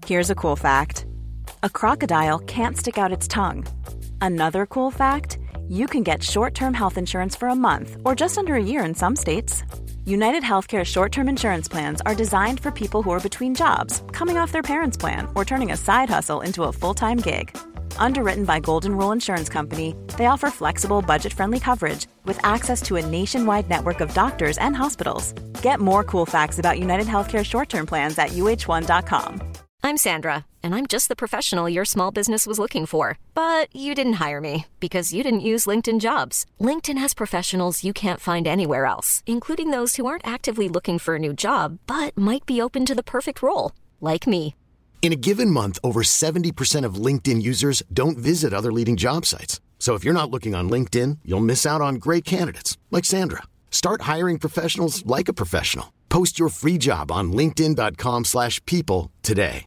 Here's a cool fact. A crocodile can't stick out its tongue. Another cool fact, you can get short-term health insurance for a month or just under a year in some states. United Healthcare short-term insurance plans are designed for people who are between jobs, coming off their parents' plan, or turning a side hustle into a full-time gig. Underwritten by Golden Rule Insurance Company, they offer flexible, budget-friendly coverage with access to a nationwide network of doctors and hospitals. Get more cool facts about United Healthcare short-term plans at uh1.com. I'm Sandra, and I'm just the professional your small business was looking for. But you didn't hire me because you didn't use LinkedIn Jobs. LinkedIn has professionals you can't find anywhere else, including those who aren't actively looking for a new job, but might be open to the perfect role, like me. In a given month, over 70% of LinkedIn users don't visit other leading job sites. So if you're not looking on LinkedIn, you'll miss out on great candidates like Sandra. Start hiring professionals like a professional. Post your free job on linkedin.com/people today.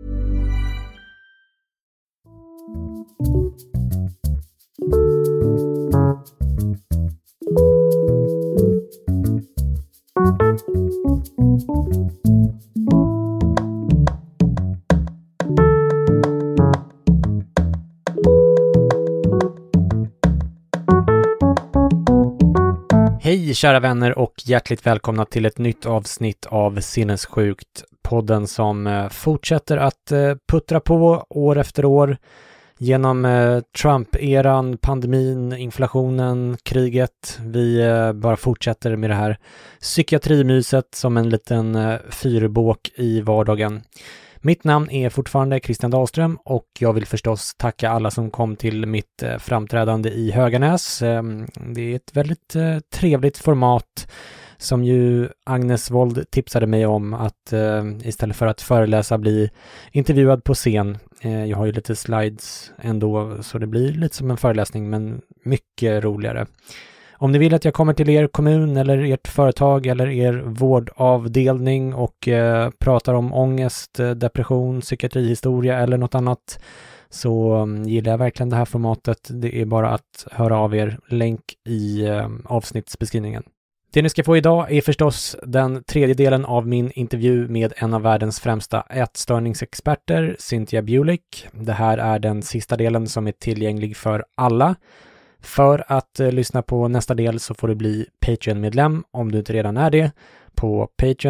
Hej kära vänner och hjärtligt välkomna till ett nytt avsnitt av Sinnessjukt, podden som fortsätter att puttra på år efter år genom Trump-eran, pandemin, inflationen, kriget. Vi bara fortsätter med det här psykiatrimyset som en liten fyrbåk i vardagen. Mitt namn är fortfarande Christian Dahlström och jag vill förstås tacka alla som kom till mitt framträdande i Höganäs. Det är ett väldigt trevligt format som ju Agnes Wold tipsade mig om att istället för att föreläsa bli intervjuad på scen. Jag har ju lite slides ändå så det blir lite som en föreläsning men mycket roligare. Om ni vill att jag kommer till er kommun eller ert företag eller er vårdavdelning och pratar om ångest, depression, psykiatrihistoria eller något annat så gillar jag verkligen det här formatet. Det är bara att höra av er, länk i avsnittsbeskrivningen. Det ni ska få idag är förstås den tredje delen av min intervju med en av världens främsta ätstörningsexperter, Cynthia Bulik. Det här är den sista delen som är tillgänglig för alla. För att lyssna på nästa del så får du bli Patreon-medlem om du inte redan är det på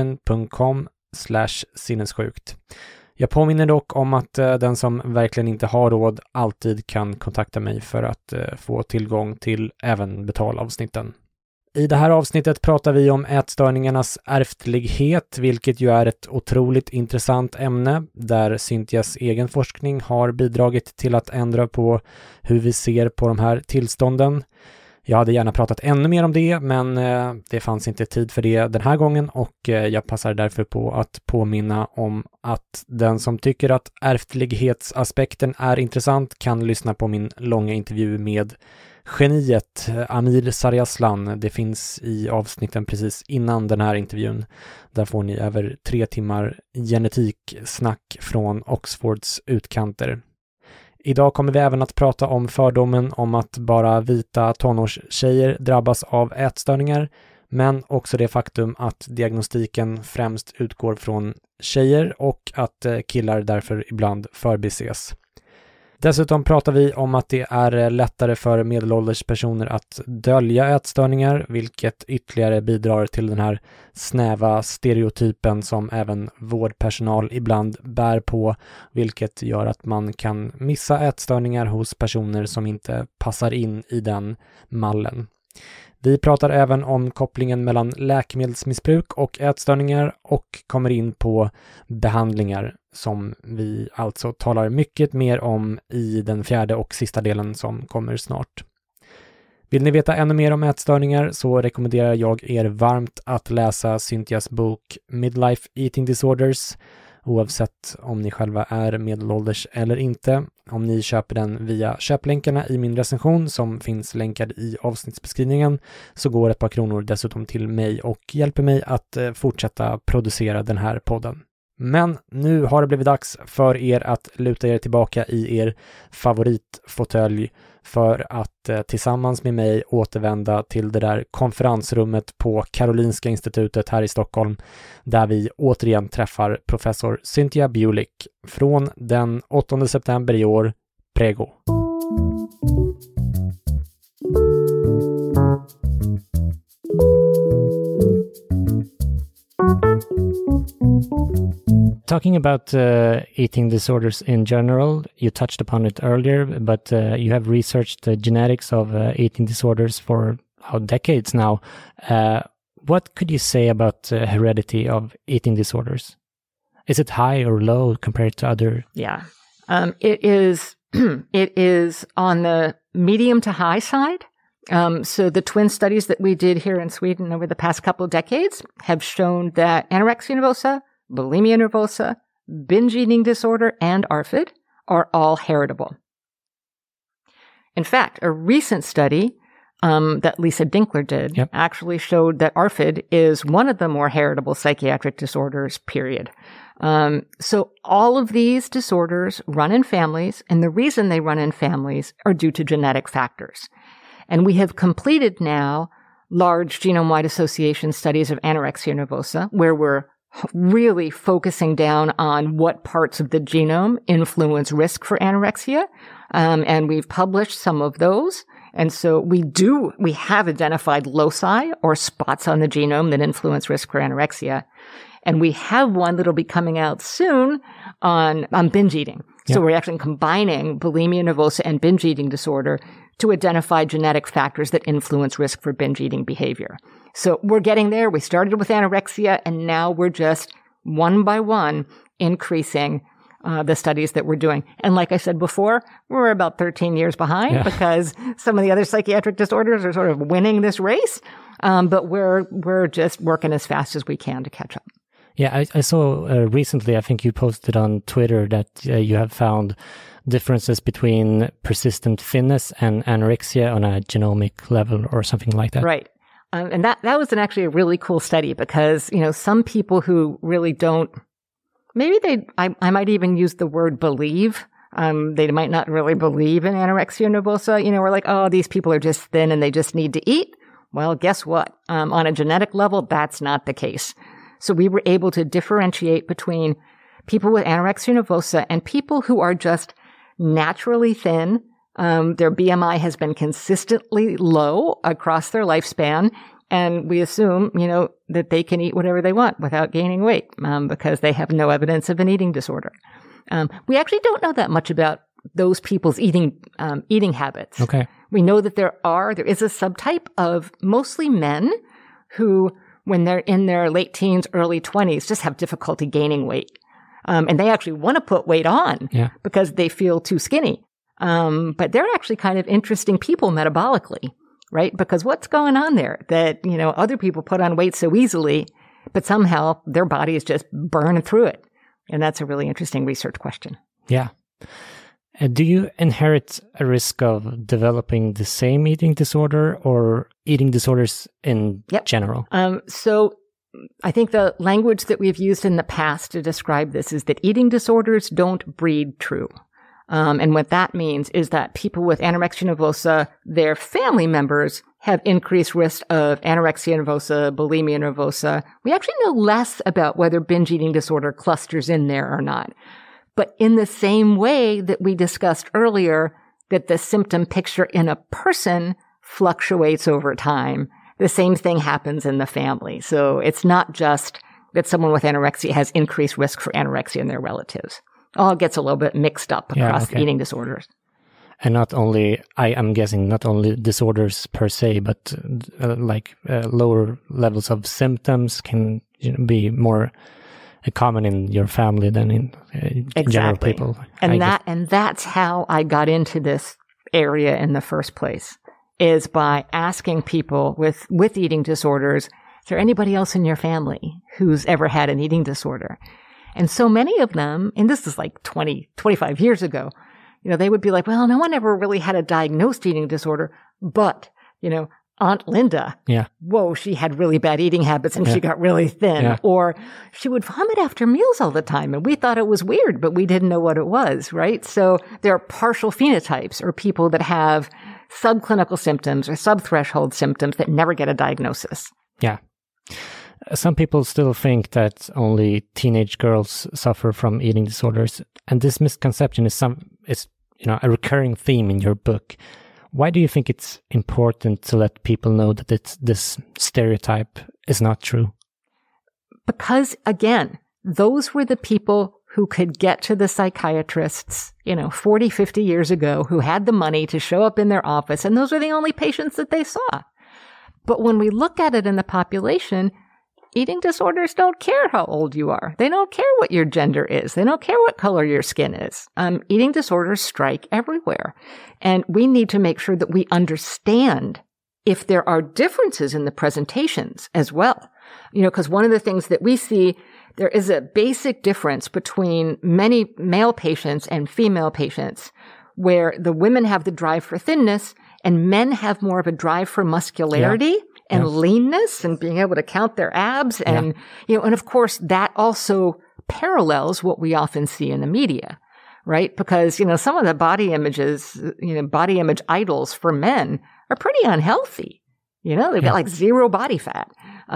patreon.com/sinnessjukt. Jag påminner dock om att den som verkligen inte har råd alltid kan kontakta mig för att få tillgång till även betalavsnitten. I det här avsnittet pratar vi om ätstörningarnas ärftlighet, vilket ju är ett otroligt intressant ämne där Cynthias egen forskning har bidragit till att ändra på hur vi ser på de här tillstånden. Jag hade gärna pratat ännu mer om det, men det fanns inte tid för det den här gången och jag passar därför på att påminna om att den som tycker att ärftlighetsaspekten är intressant kan lyssna på min långa intervju med geniet Amir Sariaslan. Det finns i avsnitten precis innan den här intervjun. Där får ni över 3 timmar genetiksnack från Oxfords utkanter. Idag kommer vi även att prata om fördomen om att bara vita tonårstjejer drabbas av ätstörningar, men också det faktum att diagnostiken främst utgår från tjejer och att killar därför ibland förbises. Dessutom pratar vi om att det är lättare för medelålders personer att dölja ätstörningar, vilket ytterligare bidrar till den här snäva stereotypen som även vårdpersonal ibland bär på, vilket gör att man kan missa ätstörningar hos personer som inte passar in i den mallen. Vi pratar även om kopplingen mellan läkemedelsmissbruk och ätstörningar och kommer in på behandlingar som vi alltså talar mycket mer om i den 4:e och sista delen som kommer snart. Vill ni veta ännu mer om ätstörningar så rekommenderar jag er varmt att läsa Cynthias bok Midlife Eating Disorders, oavsett om ni själva är medelålders eller inte. Om ni köper den via köplänkarna i min recension som finns länkad i avsnittsbeskrivningen så går ett par kronor dessutom till mig och hjälper mig att fortsätta producera den här podden. Men nu har det blivit dags för er att luta er tillbaka i er favoritfåtölj för att tillsammans med mig återvända till det där konferensrummet på Karolinska institutet här i Stockholm, där vi återigen träffar professor Cynthia Bulik från den 8 september i år. Prego! Talking about eating disorders in general, you touched upon it earlier, but you have researched the genetics of eating disorders for decades now. What could you say about heredity of eating disorders? Is it high or low compared to other? Yeah, it is. It is on the medium to high side. So the twin studies that we did here in Sweden over the past couple of decades have shown that anorexia nervosa, bulimia nervosa, binge eating disorder, and ARFID are all heritable. In fact, a recent study that Lisa Dinkler did actually showed that ARFID is one of the more heritable psychiatric disorders, period. So all of these disorders run in families, and the reason they run in families are due to genetic factors. And we have completed now large genome-wide association studies of anorexia nervosa, where we're really focusing down on what parts of the genome influence risk for anorexia. And we've published some of those. And so we have identified loci or spots on the genome that influence risk for anorexia. And we have one that'll be coming out soon on binge eating. So we're actually combining bulimia nervosa and binge eating disorder to identify genetic factors that influence risk for binge eating behavior. So we're getting there. We started with anorexia, and now we're just one by one increasing the studies that we're doing. And like I said before, we're about 13 years behind because some of the other psychiatric disorders are sort of winning this race. But we're just working as fast as we can to catch up. Yeah, I saw recently, I think you posted on Twitter that you have found differences between persistent thinness and anorexia on a genomic level or something like that. Right. And that was actually a really cool study because, some people who really don't, maybe I might even use the word believe. They might not really believe in anorexia nervosa. We're like, oh, these people are just thin and they just need to eat. Well, guess what? On a genetic level, that's not the case. So we were able to differentiate between people with anorexia nervosa and people who are just naturally thin. Their BMI has been consistently low across their lifespan. And we assume, that they can eat whatever they want without gaining weight, because they have no evidence of an eating disorder. We actually don't know that much about those people's eating habits. Okay. We know that there is a subtype of mostly men who, when they're in their late teens, early 20s, just have difficulty gaining weight. And they actually want to put weight on because they feel too skinny. But they're actually kind of interesting people metabolically, right? Because what's going on there that, other people put on weight so easily, but somehow their body is just burning through it. And that's a really interesting research question. Yeah. Do you inherit a risk of developing the same eating disorder or eating disorders in general? So I think the language that we've used in the past to describe this is that eating disorders don't breed true. And what that means is that people with anorexia nervosa, their family members have increased risk of anorexia nervosa, bulimia nervosa. We actually know less about whether binge eating disorder clusters in there or not. But in the same way that we discussed earlier, that the symptom picture in a person fluctuates over time, the same thing happens in the family. So it's not just that someone with anorexia has increased risk for anorexia in their relatives. All gets a little bit mixed up across eating disorders. And not only, I'm guessing, not only disorders per se, but lower levels of symptoms can be more common in your family than in general people. And that's how I got into this area in the first place, is by asking people with eating disorders, is there anybody else in your family who's ever had an eating disorder? And so many of them, and this is like 25 years ago, they would be like, well, no one ever really had a diagnosed eating disorder, but, Aunt Linda. Yeah. Whoa, she had really bad eating habits and she got really thin. Yeah. Or she would vomit after meals all the time. And we thought it was weird, but we didn't know what it was, right? So there are partial phenotypes or people that have subclinical symptoms or subthreshold symptoms that never get a diagnosis. Yeah. Some people still think that only teenage girls suffer from eating disorders. And this misconception is a recurring theme in your book. Why do you think it's important to let people know that this stereotype is not true? Because, again, those were the people who could get to the psychiatrists, 40, 50 years ago, who had the money to show up in their office, and those were the only patients that they saw. But when we look at it in the population, eating disorders don't care how old you are. They don't care what your gender is. They don't care what color your skin is. Eating disorders strike everywhere. And we need to make sure that we understand if there are differences in the presentations as well. Because one of the things that we see, there is a basic difference between many male patients and female patients where the women have the drive for thinness and men have more of a drive for muscularity. Yeah. And leanness and being able to count their abs. And, and of course, that also parallels what we often see in the media, right? Because, some of the body images, body image idols for men are pretty unhealthy. They've got like zero body fat.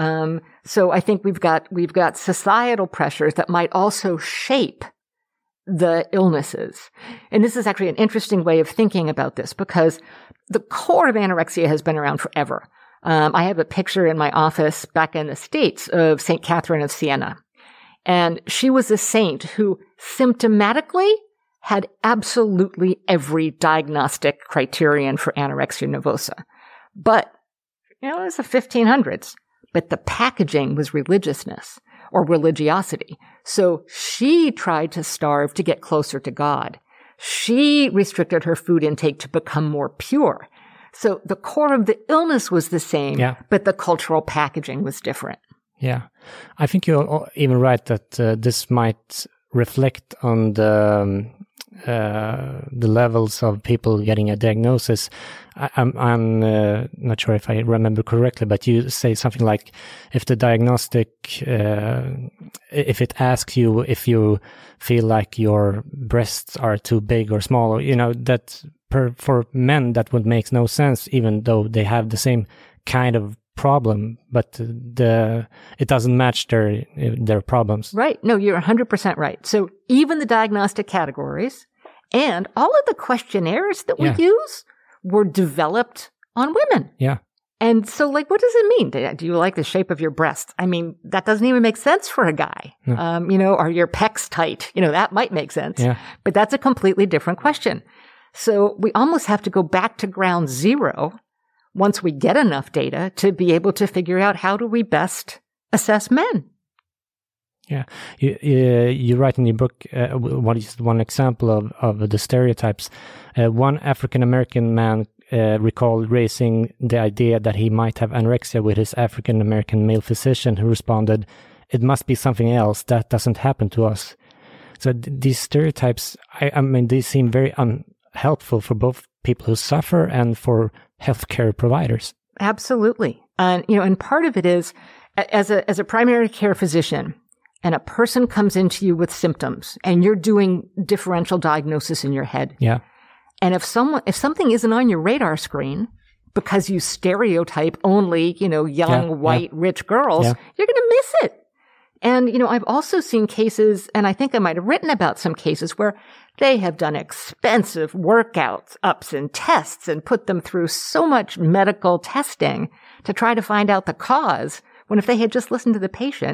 So I think we've got societal pressures that might also shape the illnesses. And this is actually an interesting way of thinking about this because the core of anorexia has been around forever. I have a picture in my office back in the States of St. Catherine of Siena. And she was a saint who symptomatically had absolutely every diagnostic criterion for anorexia nervosa. But, it was the 1500s. But the packaging was religiousness or religiosity. So she tried to starve to get closer to God. She restricted her food intake to become more pure. So the core of the illness was the same, but the cultural packaging was different. Yeah. I think you're even right that this might reflect on the levels of people getting a diagnosis. I'm not sure if I remember correctly, but you say something like if the diagnostic, if it asks you if you feel like your breasts are too big or small, that for men that would make no sense, even though they have the same kind of problem, but it doesn't match their problems. Right. No, you're 100% right. So even the diagnostic categories and all of the questionnaires that we use were developed on women. Yeah. And so, what does it mean? Do you like the shape of your breast? I mean, that doesn't even make sense for a guy. No. Are your pecs tight? That might make sense. Yeah. But that's a completely different question. So we almost have to go back to ground zero once we get enough data to be able to figure out how do we best assess men. Yeah. You write in your book, what is one example of the stereotypes? One African-American man recalled raising the idea that he might have anorexia with his African-American male physician who responded, "It must be something else. That doesn't happen to us." So these stereotypes, I mean, they seem very unhelpful for both people who suffer and for healthcare providers. Absolutely. And part of it is, as a primary care physician, and a person comes into you with symptoms, and you're doing differential diagnosis in your head. Yeah. And if something isn't on your radar screen because you stereotype only, young, white, rich girls, you're going to miss it. And, I've also seen cases, and I think I might have written about some cases where they have done expensive workouts, ups and tests and put them through so much medical testing to try to find out the cause, when if they had just listened to the patient,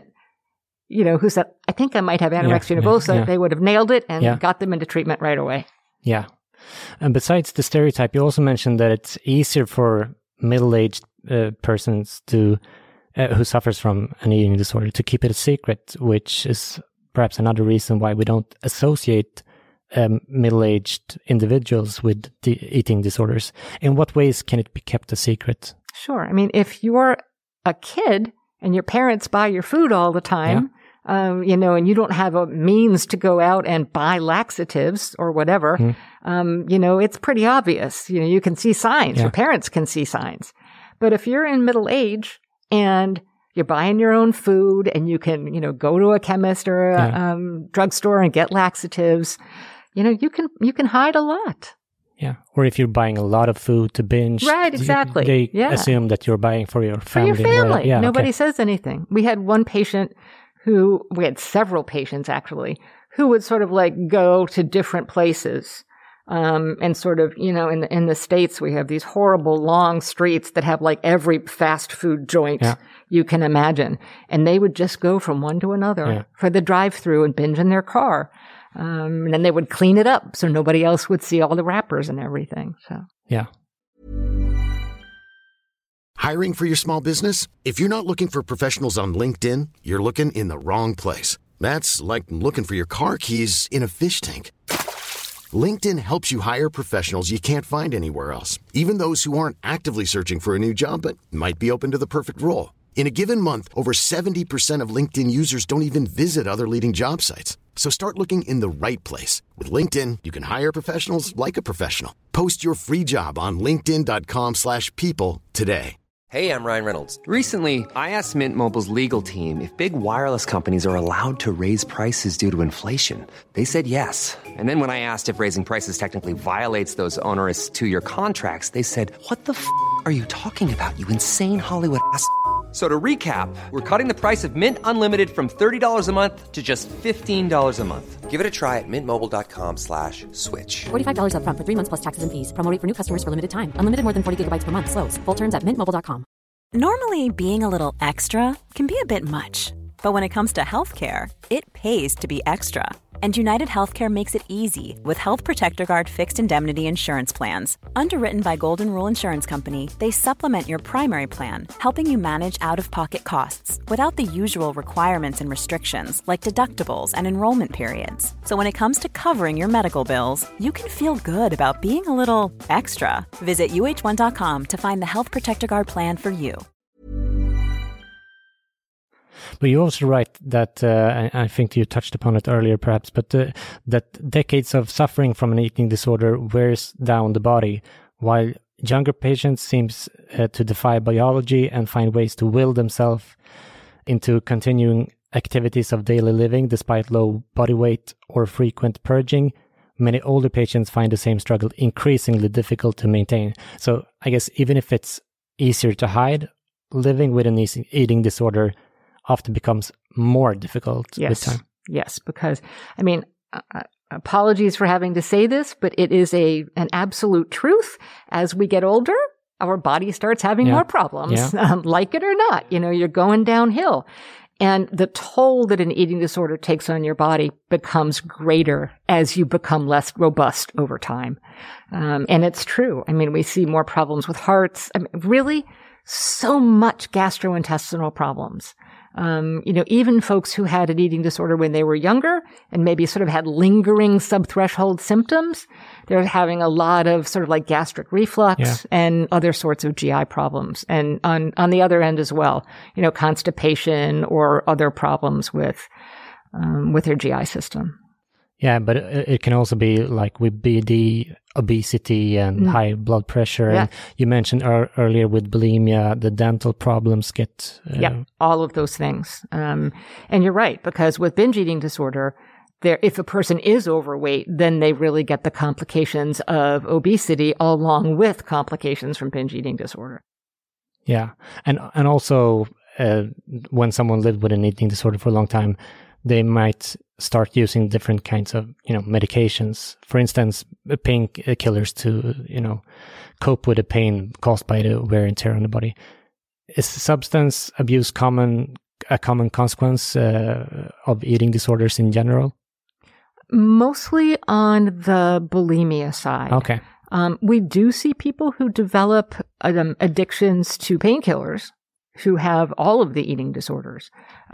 who said, I think I might have anorexia nervosa, they would have nailed it and got them into treatment right away. Yeah. And besides the stereotype, you also mentioned that it's easier for middle-aged persons to who suffers from an eating disorder to keep it a secret, which is perhaps another reason why we don't associate middle-aged individuals with eating disorders. In what ways can it be kept a secret? Sure. I mean, if you're a kid and your parents buy your food all the time, and you don't have a means to go out and buy laxatives or whatever, it's pretty obvious. You can see signs. Your parents can see signs. But if you're in middle age and you're buying your own food and you can, go to a chemist or a drugstore and get laxatives, you can hide a lot. Yeah. Or if you're buying a lot of food to binge. Right, exactly. They assume that you're buying for your family. For your family. Nobody says anything. We had one patient we had several patients actually, who would sort of like go to different places. And sort of, in the States, we have these horrible long streets that have like every fast food joint you can imagine. And they would just go from one to another for the drive-through and binge in their car. And then they would clean it up so nobody else would see all the wrappers and everything. So, yeah. Hiring for your small business? If you're not looking for professionals on LinkedIn, you're looking in the wrong place. That's like looking for your car keys in a fish tank. LinkedIn helps you hire professionals you can't find anywhere else, even those who aren't actively searching for a new job but might be open to the perfect role. In a given month, over 70% of LinkedIn users don't even visit other leading job sites. So start looking in the right place. With LinkedIn, you can hire professionals like a professional. Post your free job on linkedin.com/people today. Hey, I'm Ryan Reynolds. Recently, I asked Mint Mobile's legal team if big wireless companies are allowed to raise prices due to inflation. They said yes. And then when I asked if raising prices technically violates those onerous 2-year contracts, they said, "What the f*** are you talking about, you insane Hollywood ass?" So to recap, we're cutting the price of Mint Unlimited from $30 a month to just $15 a month. Give it a try at mintmobile.com/switch. $45 up front for 3 months plus taxes and fees. Promo rate for new customers for limited time. Unlimited more than 40 gigabytes per month. Slows full terms at mintmobile.com. Normally, being a little extra can be a bit much. But when it comes to healthcare, it pays to be extra. And United Healthcare makes it easy with Health Protector Guard fixed indemnity insurance plans. Underwritten by Golden Rule Insurance Company, they supplement your primary plan, helping you manage out-of-pocket costs without the usual requirements and restrictions like deductibles and enrollment periods. So when it comes to covering your medical bills, you can feel good about being a little extra. Visit UH1.com to find the Health Protector Guard plan for you. But you're also right that, I think you touched upon it earlier perhaps, but that decades of suffering from an eating disorder wears down the body, while younger patients seems to defy biology and find ways to will themselves into continuing activities of daily living despite low body weight or frequent purging. Many older patients find the same struggle increasingly difficult to maintain. So I guess even if it's easier to hide, living with an eating disorder often becomes more difficult with time. Yes, because, apologies for having to say this, but it is an absolute truth. As we get older, our body starts having more problems, like it or not. You're going downhill. And the toll that an eating disorder takes on your body becomes greater as you become less robust over time. And it's true. We see more problems with hearts. Really, so much gastrointestinal problems. Even folks who had an eating disorder when they were younger and maybe sort of had lingering subthreshold symptoms, they're having a lot of sort of like gastric reflux and other sorts of GI problems. And on the other end as well, constipation or other problems with their GI system. Yeah, but it can also be like with BD, obesity and high blood pressure. Yeah. And you mentioned earlier with bulimia, the dental problems get... all of those things. And you're right, because with binge eating disorder, if a person is overweight, then they really get the complications of obesity along with complications from binge eating disorder. Yeah. And also, when someone lived with an eating disorder for a long time, they might start using different kinds of, medications. For instance, painkillers to, cope with the pain caused by the wear and tear on the body. Is substance abuse a common consequence of eating disorders in general? Mostly on the bulimia side. Okay. We do see people who develop addictions to painkillers who have all of the eating disorders.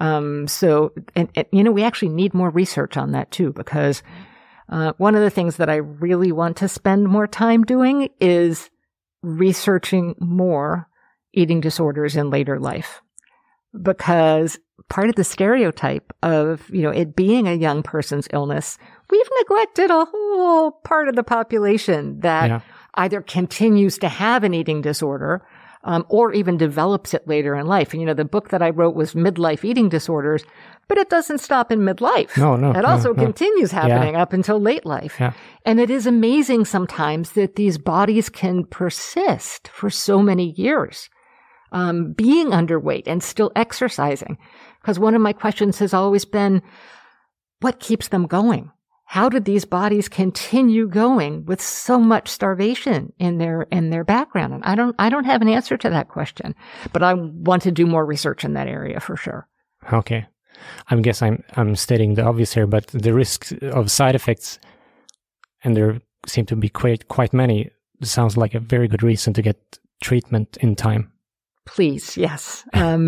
We actually need more research on that too, because one of the things that I really want to spend more time doing is researching more eating disorders in later life. Because part of the stereotype of, it being a young person's illness, we've neglected a whole part of the population that either continues to have an eating disorder or even develops it later in life. And, the book that I wrote was Midlife Eating Disorders, but it doesn't stop in midlife. It also continues happening up until late life. Yeah. And it is amazing sometimes that these bodies can persist for so many years, being underweight and still exercising. Because one of my questions has always been, what keeps them going? How did these bodies continue going with so much starvation in their background? And I don't have an answer to that question, but I want to do more research in that area for sure. Okay. I guess I'm stating the obvious here, but the risks of side effects, and there seem to be quite many, sounds like a very good reason to get treatment in time. Please, yes.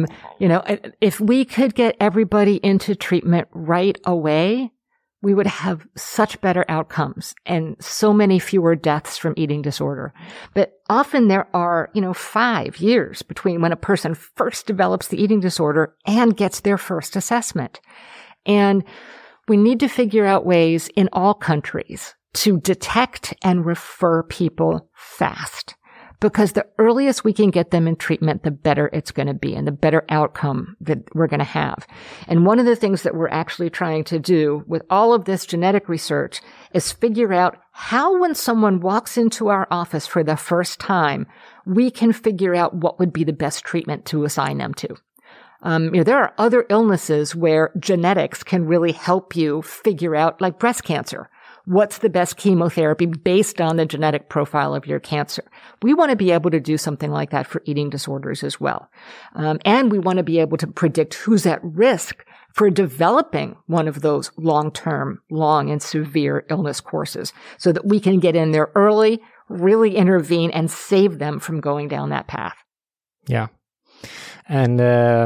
If we could get everybody into treatment right away, we would have such better outcomes and so many fewer deaths from eating disorder. But often there are, 5 years between when a person first develops the eating disorder and gets their first assessment. And we need to figure out ways in all countries to detect and refer people fast. Because the earliest we can get them in treatment, the better it's going to be and the better outcome that we're going to have. And one of the things that we're actually trying to do with all of this genetic research is figure out how, when someone walks into our office for the first time, we can figure out what would be the best treatment to assign them to. There are other illnesses where genetics can really help you figure out, like breast cancer. What's the best chemotherapy based on the genetic profile of your cancer? We want to be able to do something like that for eating disorders as well. And we want to be able to predict who's at risk for developing one of those long-term, long and severe illness courses so that we can get in there early, really intervene and save them from going down that path. Yeah. And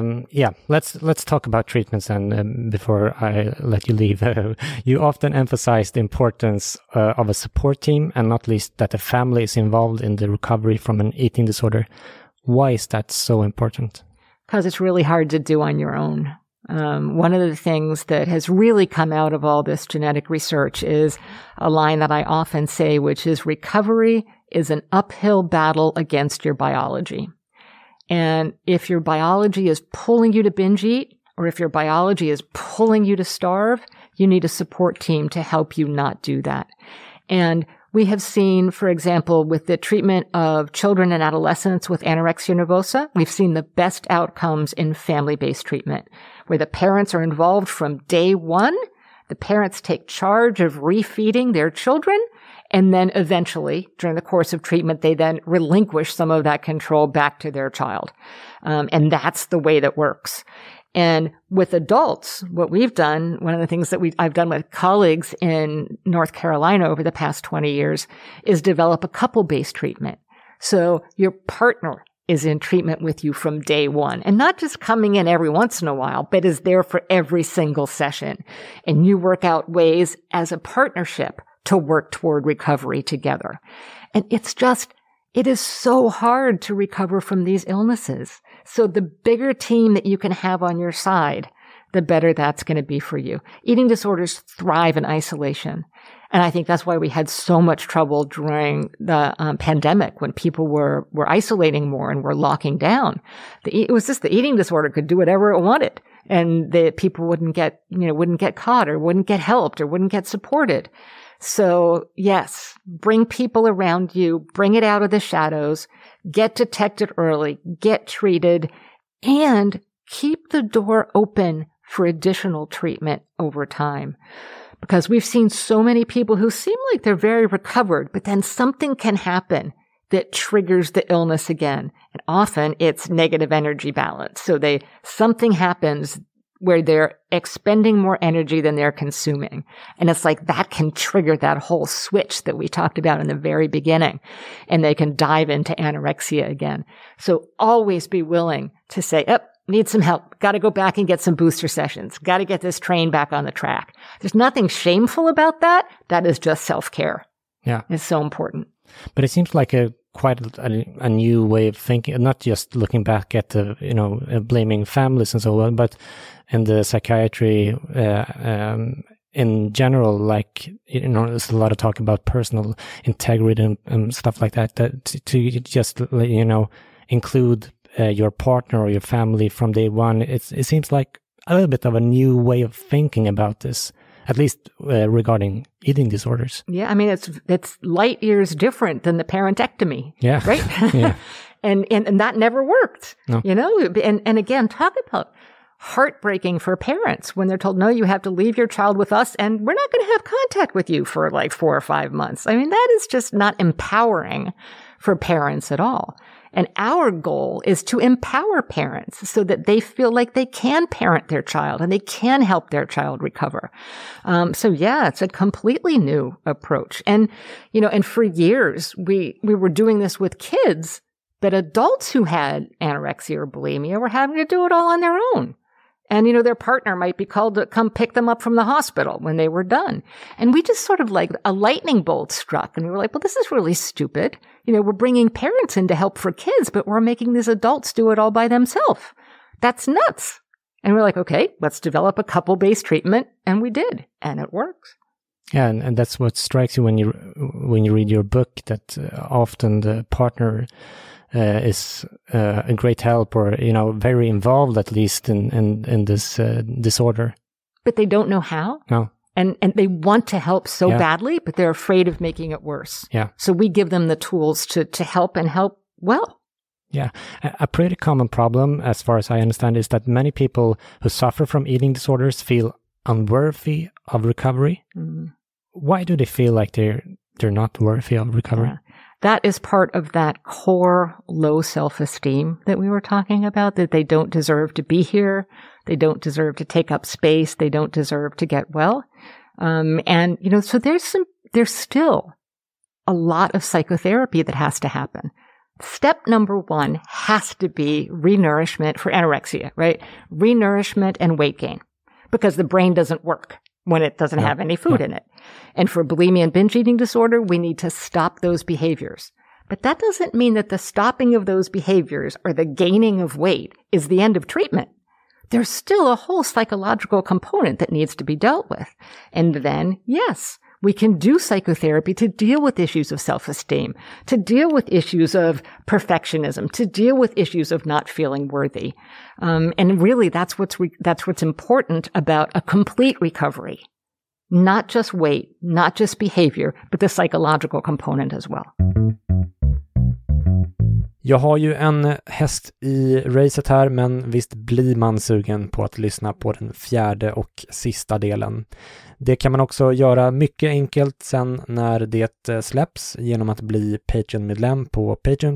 let's talk about treatments. And before I let you leave, you often emphasize the importance of a support team, and not least that the family is involved in the recovery from an eating disorder. Why is that so important? Because it's really hard to do on your own. One of the things that has really come out of all this genetic research is a line that I often say, which is recovery is an uphill battle against your biology. And if your biology is pulling you to binge eat, or if your biology is pulling you to starve, you need a support team to help you not do that. And we have seen, for example, with the treatment of children and adolescents with anorexia nervosa, we've seen the best outcomes in family-based treatment, where the parents are involved from day one. The parents take charge of refeeding their children. And then eventually, during the course of treatment, they then relinquish some of that control back to their child. And that's the way that works. And with adults, what we've done, one of the things that I've done with colleagues in North Carolina over the past 20 years is develop a couple-based treatment. So your partner is in treatment with you from day one, and not just coming in every once in a while, but is there for every single session. And you work out ways as a partnership to work toward recovery together. And it is so hard to recover from these illnesses. So the bigger team that you can have on your side, the better that's going to be for you. Eating disorders thrive in isolation. And I think that's why we had so much trouble during the pandemic when people were isolating more and were locking down. It was just the eating disorder could do whatever it wanted. And the people wouldn't get caught or wouldn't get helped or wouldn't get supported. So yes, bring people around you, bring it out of the shadows, get detected early, get treated, and keep the door open for additional treatment over time. Because we've seen so many people who seem like they're very recovered, but then something can happen that triggers the illness again. And often it's negative energy balance. So something happens where they're expending more energy than they're consuming. And it's like that can trigger that whole switch that we talked about in the very beginning. And they can dive into anorexia again. So always be willing to say, need some help. Got to go back and get some booster sessions. Got to get this train back on the track. There's nothing shameful about that. That is just self-care. Yeah. It's so important. But it seems like quite a new way of thinking, not just looking back at blaming families and so on, but in the psychiatry in general, there's a lot of talk about personal integrity and stuff like that. That to just include your partner or your family from day one. It seems like a little bit of a new way of thinking about this, at least regarding eating disorders. Yeah, I mean, it's light years different than the parentectomy. Yeah. Right? Yeah. And that never worked. No. You know, and again, talk about heartbreaking for parents when they're told, no, you have to leave your child with us and we're not going to have contact with you for like 4 or 5 months. I mean, that is just not empowering for parents at all. And our goal is to empower parents so that they feel like they can parent their child and they can help their child recover. So yeah, it's a completely new approach. And, you know, and for years, we were doing this with kids, but adults who had anorexia or bulimia were having to do it all on their own. And, you know, their partner might be called to come pick them up from the hospital when they were done. And we just sort of like a lightning bolt struck. And we were like, well, this is really stupid. You know, we're bringing parents in to help for kids, but we're making these adults do it all by themselves. That's nuts. And we're like, okay, let's develop a couple-based treatment. And we did. And it works. Yeah, and that's what strikes you when you read your book, that often the partner is a great help, or, you know, very involved at least in this disorder. But they don't know how. No. And they want to help so badly, but they're afraid of making it worse. Yeah. So we give them the tools to help and help well. Yeah. A pretty common problem, as far as I understand, is that many people who suffer from eating disorders feel unworthy of recovery. Mm. Why do they feel like they're not worthy of recovery? Yeah. That is part of that core low self-esteem that we were talking about, that they don't deserve to be here. They don't deserve to take up space. They don't deserve to get well. And, you know, so there's still a lot of psychotherapy that has to happen. Step number 1 has to be renourishment for anorexia, right? Renourishment and weight gain, because the brain doesn't work when it doesn't have any food in it. And for bulimia and binge eating disorder, we need to stop those behaviors. But that doesn't mean that the stopping of those behaviors or the gaining of weight is the end of treatment. There's still a whole psychological component that needs to be dealt with. And then, yes, we can do psychotherapy to deal with issues of self-esteem, to deal with issues of perfectionism, to deal with issues of not feeling worthy. And really, that's what's important about a complete recovery. Not just weight, not just behavior, but the psychological component as well. Jag har ju en häst i racet här, men visst blir man sugen på att lyssna på den 4:e och sista delen. Det kan man också göra mycket enkelt sen när det släpps genom att bli Patreon-medlem på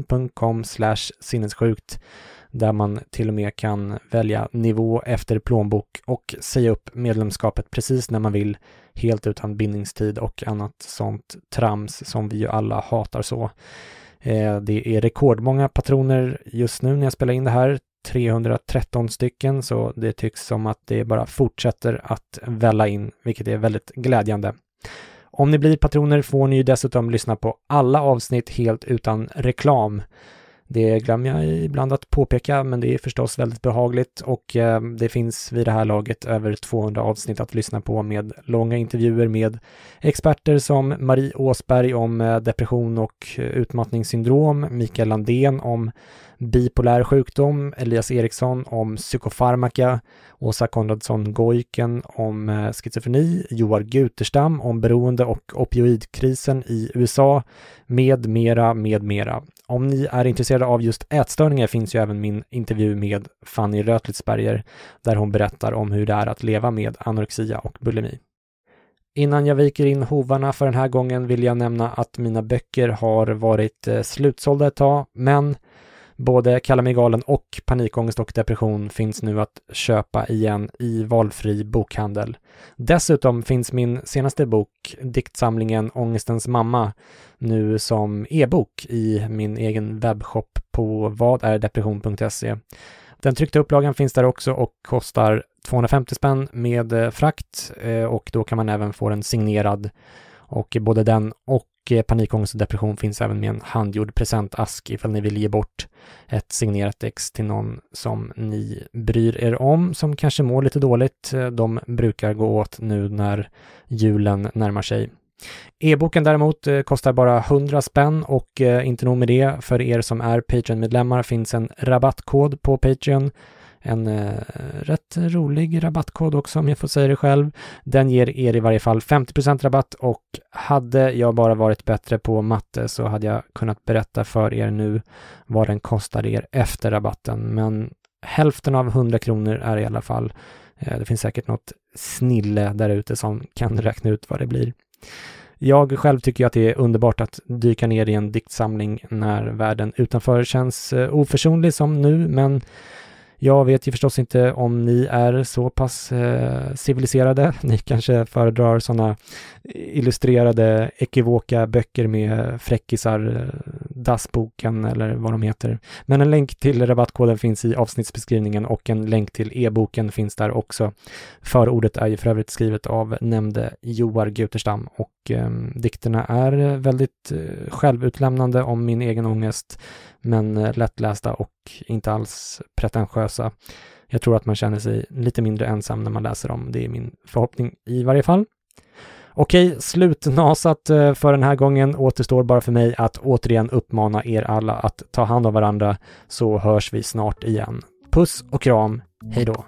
patreon.com/sinnessjukt, där man till och med kan välja nivå efter plånbok och säga upp medlemskapet precis när man vill, helt utan bindningstid och annat sånt trams som vi ju alla hatar så. Det är rekordmånga patroner just nu när jag spelar in det här, 313 stycken, så det tycks som att det bara fortsätter att välla in, vilket är väldigt glädjande. Om ni blir patroner får ni ju dessutom lyssna på alla avsnitt helt utan reklam. Det glömmer jag ibland att påpeka, men det är förstås väldigt behagligt, och det finns vid det här laget över 200 avsnitt att lyssna på med långa intervjuer med experter som Marie Åsberg om depression och utmattningssyndrom, Mikael Landén om bipolär sjukdom, Elias Eriksson om psykofarmaka, Åsa Konradsson-Goiken om schizofreni, Joar Guterstam om beroende och opioidkrisen i USA, med mera. Om ni är intresserade av just ätstörningar finns ju även min intervju med Fanny Rötlitzberger, där hon berättar om hur det är att leva med anorexia och bulimi. Innan jag viker in hovarna för den här gången vill jag nämna att mina böcker har varit slutsålda ett tag, men både Kalla mig galen och Panikångest och depression finns nu att köpa igen i valfri bokhandel. Dessutom finns min senaste bok, diktsamlingen Ångestens mamma, nu som e-bok i min egen webbshop på vadärdepression.se. Den tryckta upplagan finns där också och kostar 250 spänn med frakt, och då kan man även få den signerad, och både den och Panikångest och depression finns även med en handgjord presentask ifall ni vill ge bort ett signerat ex till någon som ni bryr er om, som kanske mår lite dåligt. De brukar gå åt nu när julen närmar sig. E-boken däremot kostar bara 100 spänn och inte nog med det, för er som är Patreon-medlemmar finns en rabattkod på Patreon. En rätt rolig rabattkod också om jag får säga det själv. Den ger er i varje fall 50% rabatt, och hade jag bara varit bättre på matte så hade jag kunnat berätta för er nu vad den kostar er efter rabatten. Men hälften av 100 kronor är i alla fall. Det finns säkert något snille där ute som kan räkna ut vad det blir. Jag själv tycker att det är underbart att dyka ner i en diktsamling när världen utanför känns oförsonlig som nu, men jag vet ju förstås inte om ni är så pass civiliserade. Ni kanske föredrar sådana illustrerade ekivoka böcker med fräckisar, dassboken eller vad de heter. Men en länk till rabattkoden finns i avsnittsbeskrivningen, och en länk till e-boken finns där också. Förordet är ju för övrigt skrivet av nämnde Joar Guterstam, och dikterna är väldigt självutlämnande om min egen ångest, men lättlästa och inte alls pretentiösa. Jag tror att man känner sig lite mindre ensam när man läser dem. Det är min förhoppning i varje fall. Okej, slutnasat för den här gången. Återstår bara för mig att återigen uppmana er alla att ta hand om varandra, så hörs vi snart igen. Puss och kram, hej då!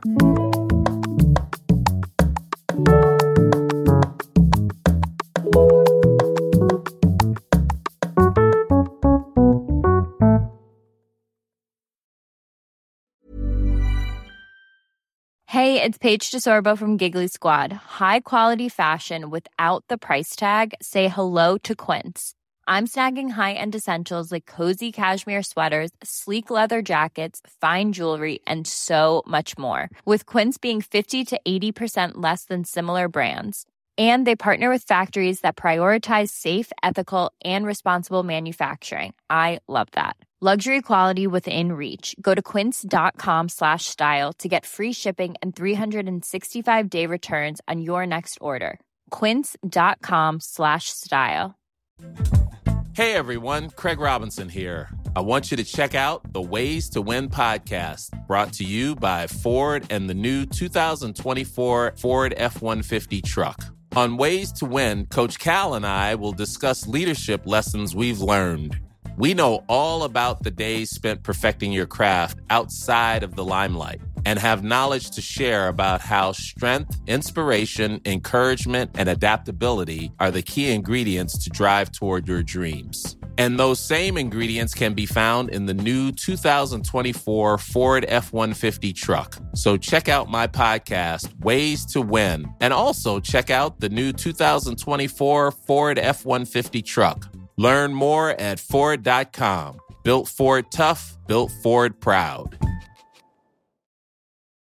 Hey, it's Paige DeSorbo from Giggly Squad. High quality fashion without the price tag. Say hello to Quince. I'm snagging high-end essentials like cozy cashmere sweaters, sleek leather jackets, fine jewelry, and so much more. With Quince being 50 to 80% less than similar brands. And they partner with factories that prioritize safe, ethical, and responsible manufacturing. I love that. Luxury quality within reach. Go to quince.com/style to get free shipping and 365-day returns on your next order. Quince.com/style. Hey everyone, Craig Robinson here. I want you to check out the Ways to Win podcast, brought to you by Ford and the new 2024 Ford F-150 truck. On Ways to Win, Coach Cal and I will discuss leadership lessons we've learned. We know all about the days spent perfecting your craft outside of the limelight, and have knowledge to share about how strength, inspiration, encouragement, and adaptability are the key ingredients to drive toward your dreams. And those same ingredients can be found in the new 2024 Ford F-150 truck. So check out my podcast, Ways to Win, and also check out the new 2024 Ford F-150 truck. Learn more at Ford.com. Built Ford tough, built Ford proud.